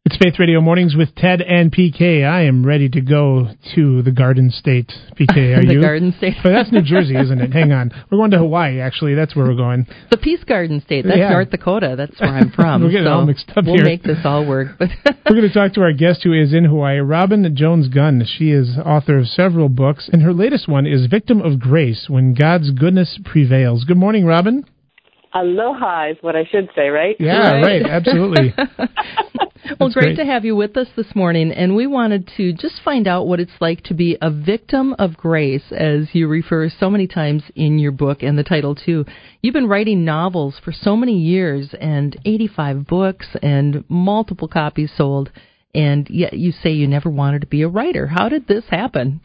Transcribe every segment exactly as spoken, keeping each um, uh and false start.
It's Faith Radio Mornings with Ted and P K. I am ready to go to the Garden State. P K, are the you? The Garden State. But that's New Jersey, isn't it? Hang on. We're going to Hawaii, actually. That's where we're going. The Peace Garden State. That's yeah. North Dakota. That's where I'm from. We're getting so all mixed up we'll here. We'll make this all work. But We're going to talk to our guest who is in Hawaii, Robin Jones-Gunn. She is author of several books, and her latest one is Victim of Grace, When God's Goodness Prevails. Good morning, Robin. Aloha is what I should say, right? Yeah, right, right absolutely. Well, great, great to have you with us this morning, and we wanted to just find out what it's like to be a victim of grace, as you refer so many times in your book and the title, too. You've been writing novels for so many years, and eighty-five books and multiple copies sold, and yet you say you never wanted to be a writer. How did this happen?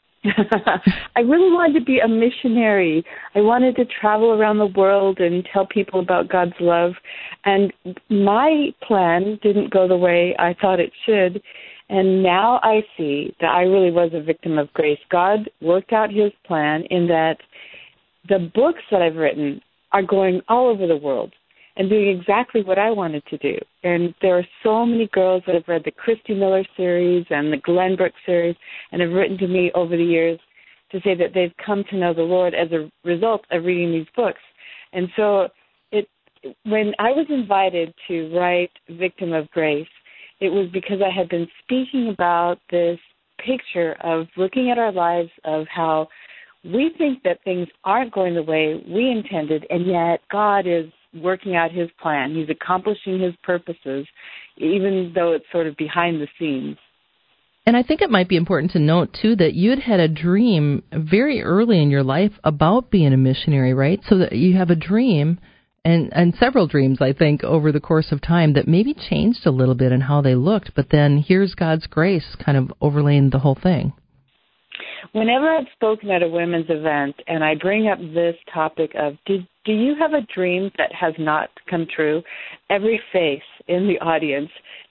I really wanted to be a missionary. I wanted to travel around the world and tell people about God's love. And my plan didn't go the way I thought it should. And now I see that I really was a victim of grace. God worked out his plan in that the books that I've written are going all over the world and doing exactly what I wanted to do. And there are so many girls that have read the Christy Miller series and the Glenn Brooks series and have written to me over the years to say that they've come to know the Lord as a result of reading these books. And so it, when I was invited to write Victim of Grace, it was because I had been speaking about this picture of looking at our lives of how we think that things aren't going the way we intended, and yet God is working out his plan. He's accomplishing his purposes, even though it's sort of behind the scenes. And I think it might be important to note, too, that you had had a dream very early in your life about being a missionary, right? So that you have a dream, and, and several dreams, I think, over the course of time that maybe changed a little bit in how they looked, but then here's God's grace kind of overlaying the whole thing. Whenever I've spoken at a women's event and I bring up this topic of, do, do you have a dream that has not come true? Every face in the audience,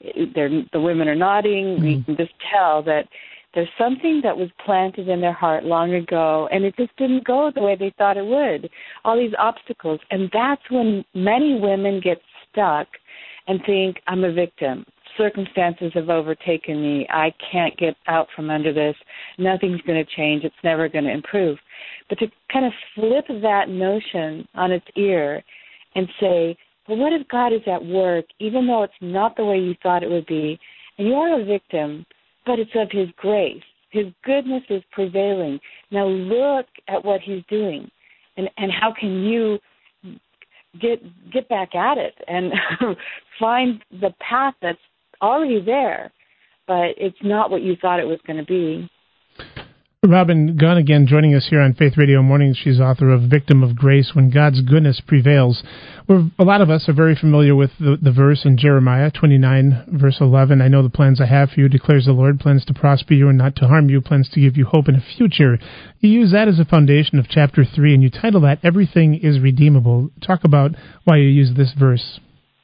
the women are nodding. Mm-hmm. You can just tell that there's something that was planted in their heart long ago, and it just didn't go the way they thought it would. All these obstacles. And that's when many women get stuck and think, I'm a victim. Circumstances have overtaken me. I can't get out from under this. Nothing's going to change. It's never going to improve. But to kind of flip that notion on its ear and say, well, what if God is at work, even though it's not the way you thought it would be, and you are a victim, but it's of his grace. His goodness is prevailing. Now look at what he's doing, and, and how can you get get back at it and find the path that's already there, but it's not what you thought it was going to be. Robin Gunn again joining us here on Faith Radio Mornings. She's author of Victim of Grace, When God's Goodness Prevails. We're, a lot of us are very familiar with the, the verse in Jeremiah twenty-nine, verse eleven. I know the plans I have for you, declares the Lord, plans to prosper you and not to harm you, plans to give you hope in a future. You use that as a foundation of chapter three, and you title that, Everything is Redeemable. Talk about why you use this verse.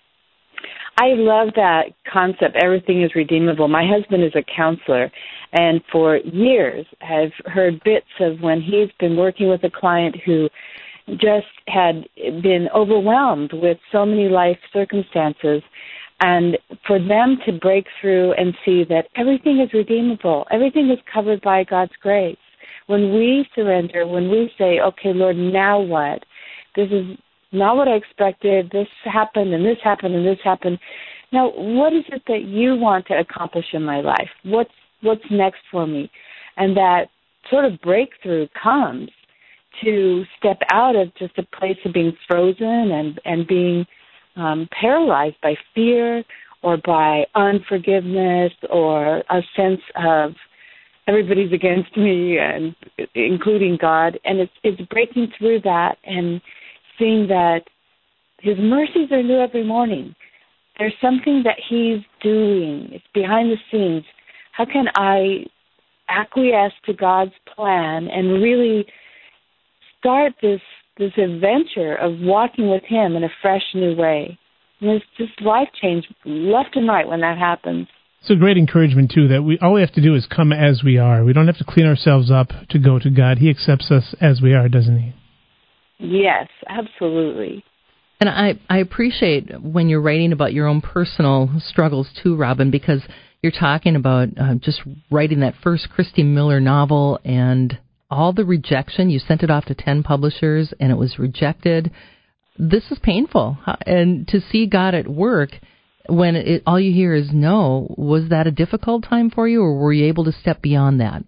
I love that concept, everything is redeemable. My husband is a counselor, and for years I've heard bits of when he's been working with a client who just had been overwhelmed with so many life circumstances, and for them to break through and see that everything is redeemable, everything is covered by God's grace. When we surrender, when we say, okay, Lord, now what? This is not what I expected. This happened, and this happened, and this happened. Now, what is it that you want to accomplish in my life? What's what's next for me? And that sort of breakthrough comes to step out of just a place of being frozen and, and being um, paralyzed by fear or by unforgiveness or a sense of everybody's against me, and including God. And it's it's breaking through that and seeing that his mercies are new every morning. There's something that he's doing. It's behind the scenes. How can I acquiesce to God's plan and really start this this adventure of walking with him in a fresh new way? And it's just life change left and right when that happens. It's a great encouragement, too, that we all we have to do is come as we are. We don't have to clean ourselves up to go to God. He accepts us as we are, doesn't he? Yes, absolutely. And I, I appreciate when you're writing about your own personal struggles too, Robin, because you're talking about uh, just writing that first Christy Miller novel and all the rejection. You sent it off to ten publishers and it was rejected. This is painful. And to see God at work when it, all you hear is no, was that a difficult time for you, or were you able to step beyond that?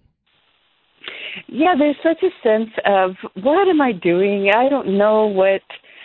Yeah, there's such a sense of, what am I doing? I don't know what,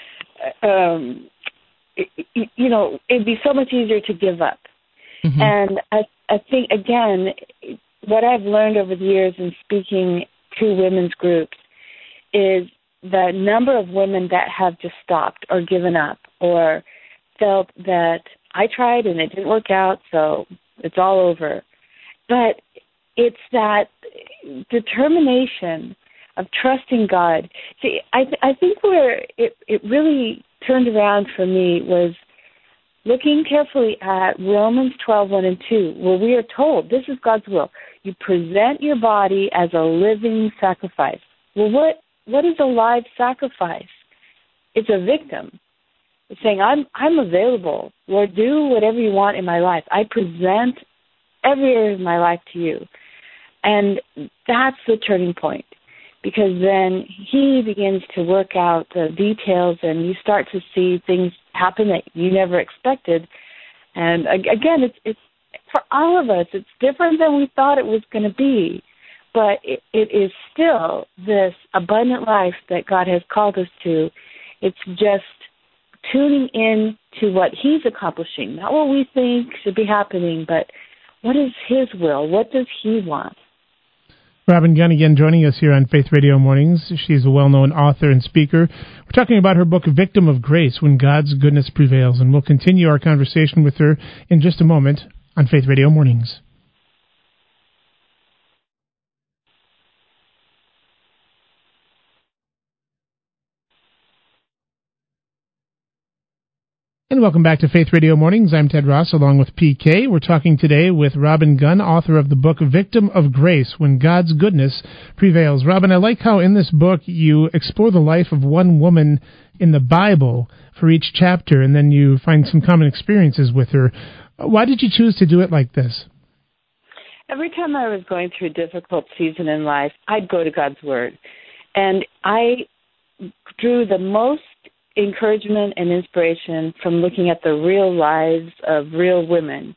um, you know, it'd be so much easier to give up. Mm-hmm. And I, I think, again, what I've learned over the years in speaking to women's groups is the number of women that have just stopped or given up or felt that I tried and it didn't work out, so it's all over. But it's that determination of trusting God. See, I, th- I think where it, it really turned around for me was looking carefully at Romans twelve, one and two, where we are told, this is God's will, you present your body as a living sacrifice. Well, what what is a live sacrifice? It's a victim. It's saying, I'm I'm available. Lord, do whatever you want in my life. I present every area of my life to you. And that's the turning point, because then he begins to work out the details and you start to see things happen that you never expected. And again, it's, it's for all of us, it's different than we thought it was going to be, but it, it is still this abundant life that God has called us to. It's just tuning in to what he's accomplishing, not what we think should be happening, but what is his will? What does he want? Robin Gunn again joining us here on Faith Radio Mornings. She's a well-known author and speaker. We're talking about her book, Victim of Grace, When God's Goodness Prevails, and we'll continue our conversation with her in just a moment on Faith Radio Mornings. And welcome back to Faith Radio Mornings. I'm Ted Ross along with P K. We're talking today with Robin Gunn, author of the book Victim of Grace, When God's Goodness Prevails. Robin, I like how in this book you explore the life of one woman in the Bible for each chapter, and then you find some common experiences with her. Why did you choose to do it like this? Every time I was going through a difficult season in life, I'd go to God's Word. And I drew the most encouragement and inspiration from looking at the real lives of real women.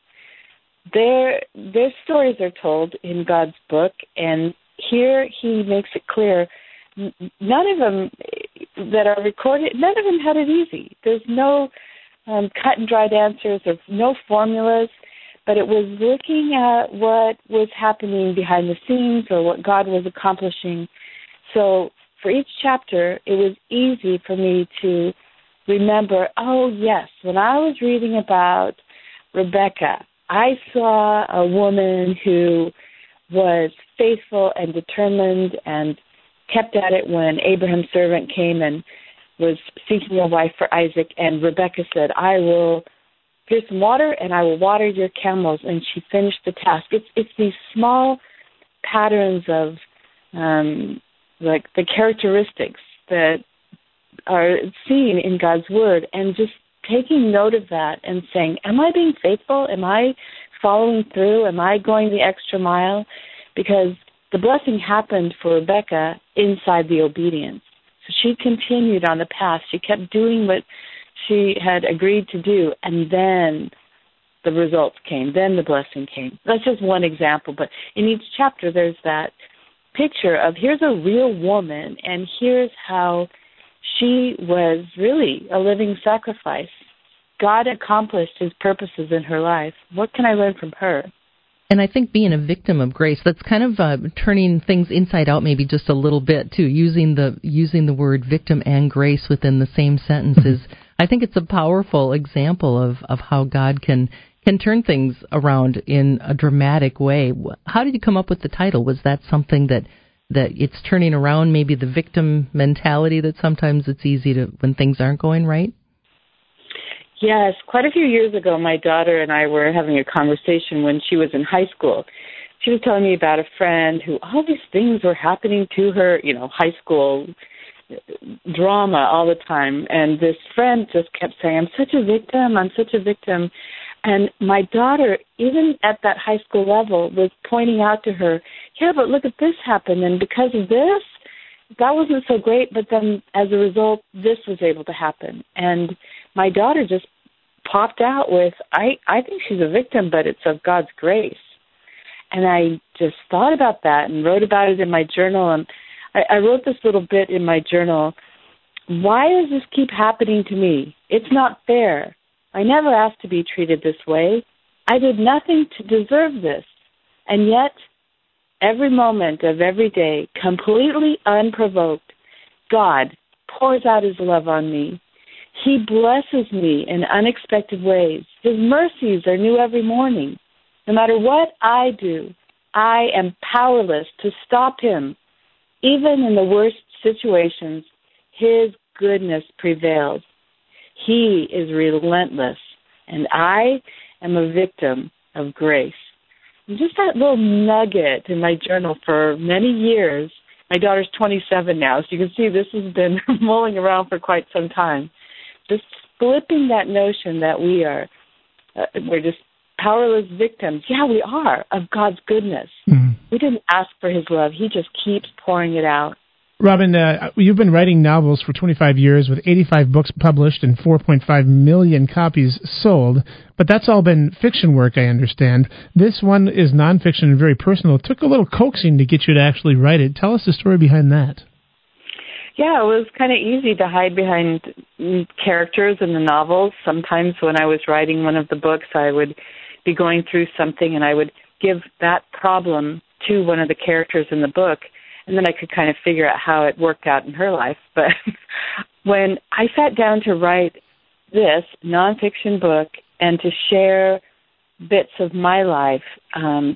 Their their stories are told in God's book, and here he makes it clear none of them that are recorded, none of them had it easy. There's no um, cut and dried answers or no formulas, but it was looking at what was happening behind the scenes or what God was accomplishing. So for each chapter, it was easy for me to remember, oh, yes, when I was reading about Rebecca, I saw a woman who was faithful and determined and kept at it when Abraham's servant came and was seeking a wife for Isaac, and Rebecca said, I will, here's some water, and I will water your camels, and she finished the task. It's, it's these small patterns of um like the characteristics that are seen in God's Word, and just taking note of that and saying, am I being faithful? Am I following through? Am I going the extra mile? Because the blessing happened for Rebecca inside the obedience. So she continued on the path. She kept doing what she had agreed to do, and then the results came. Then the blessing came. That's just one example, but in each chapter there's that picture of here's a real woman, and here's how she was really a living sacrifice. God accomplished his purposes in her life. What can I learn from her? And I think being a victim of grace, that's kind of uh, turning things inside out maybe just a little bit, too, using the using the word victim and grace within the same sentences. I think it's a powerful example of, of how God can can turn things around in a dramatic way. How did you come up with the title? Was that something that, that it's turning around, maybe the victim mentality that sometimes it's easy to, when things aren't going right? Yes. Quite a few years ago, my daughter and I were having a conversation when she was in high school. She was telling me about a friend who all these things were happening to her, you know, high school drama all the time. And this friend just kept saying, I'm such a victim, I'm such a victim. And my daughter, even at that high school level, was pointing out to her, yeah, but look at this happen. And because of this, that wasn't so great. But then as a result, this was able to happen. And my daughter just popped out with, I, I think she's a victim, but it's of God's grace. And I just thought about that and wrote about it in my journal. And I, I wrote this little bit in my journal. Why does this keep happening to me? It's not fair. I never asked to be treated this way. I did nothing to deserve this. And yet, every moment of every day, completely unprovoked, God pours out his love on me. He blesses me in unexpected ways. His mercies are new every morning. No matter what I do, I am powerless to stop him. Even in the worst situations, his goodness prevails. He is relentless, and I am a victim of grace. And just that little nugget in my journal for many years. My daughter's twenty-seven now, so you can see this has been mulling around for quite some time. Just flipping that notion that we are, uh, we're just powerless victims. Yeah, we are, of God's goodness. Mm-hmm. We didn't ask for his love. He just keeps pouring it out. Robin, uh, you've been writing novels for twenty-five years with eighty-five books published and four point five million copies sold, but that's all been fiction work, I understand. This one is nonfiction and very personal. It took a little coaxing to get you to actually write it. Tell us the story behind that. Yeah, it was kind of easy to hide behind characters in the novels. Sometimes when I was writing one of the books, I would be going through something and I would give that problem to one of the characters in the book, and then I could kind of figure out how it worked out in her life. But when I sat down to write this nonfiction book and to share bits of my life, um,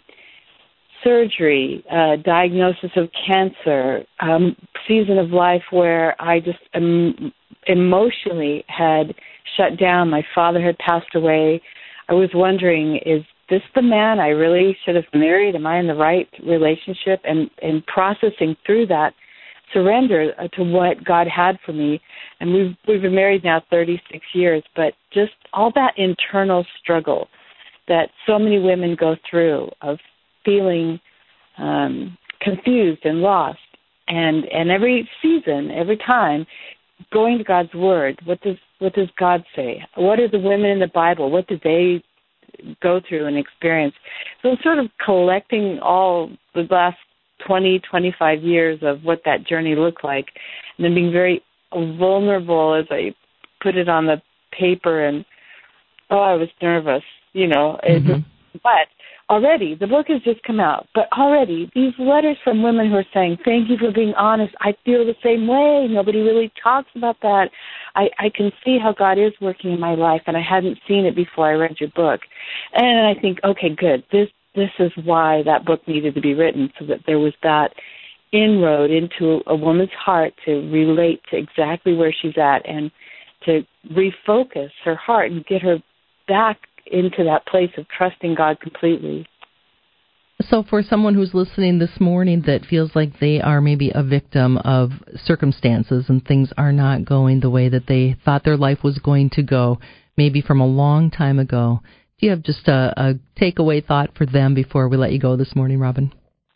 surgery, uh, diagnosis of cancer, um, season of life where I just um, emotionally had shut down. My father had passed away. I was wondering, is this the man I really should have married? Am I in the right relationship? And, and processing through that surrender to what God had for me. And we've, we've been married now thirty-six years, but just all that internal struggle that so many women go through of feeling um, confused and lost. And, and every season, every time, going to God's Word, what does, what does God say? What are the women in the Bible? What did they go through and experience? So sort of collecting all the last twenty, twenty-five years of what that journey looked like, and then being very vulnerable as I put it on the paper, and oh, I was nervous, you know. Mm-hmm. It, but already, the book has just come out, but already these letters from women who are saying, thank you for being honest. I feel the same way. Nobody really talks about that. I, I can see how God is working in my life, and I hadn't seen it before I read your book. And I think, okay, good. This this is why that book needed to be written, so that there was that inroad into a woman's heart to relate to exactly where she's at and to refocus her heart and get her back into that place of trusting God completely. So for someone who's listening this morning that feels like they are maybe a victim of circumstances and things are not going the way that they thought their life was going to go, maybe from a long time ago, do you have just a, a takeaway thought for them before we let you go this morning, Robin?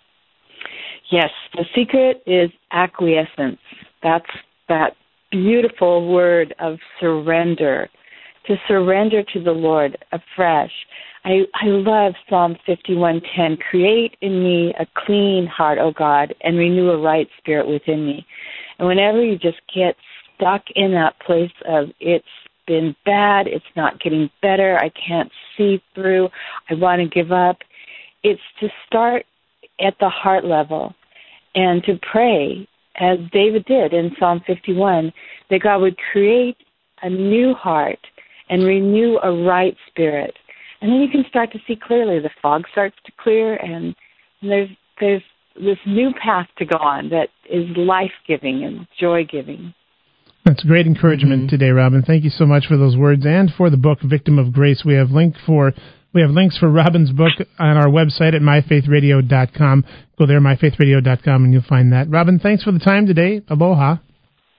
Yes, the secret is acquiescence. That's that beautiful word of surrender, to surrender to the Lord afresh. I, I love Psalm fifty-one ten. Create in me a clean heart, O God, and renew a right spirit within me. And whenever you just get stuck in that place of it's been bad, it's not getting better, I can't see through, I want to give up, it's to start at the heart level and to pray, as David did in Psalm fifty-one, that God would create a new heart and renew a right spirit. And then you can start to see clearly. The fog starts to clear, and there's there's this new path to go on that is life-giving and joy-giving. That's great encouragement mm-hmm. today, Robin. Thank you so much for those words and for the book, Victim of Grace. We have link for we have links for Robin's book on our website at my faith radio dot com. Go there, my faith radio dot com, and you'll find that. Robin, thanks for the time today. Aloha.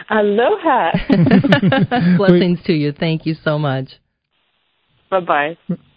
Aloha. Blessings to you. Thank you so much. Bye-bye.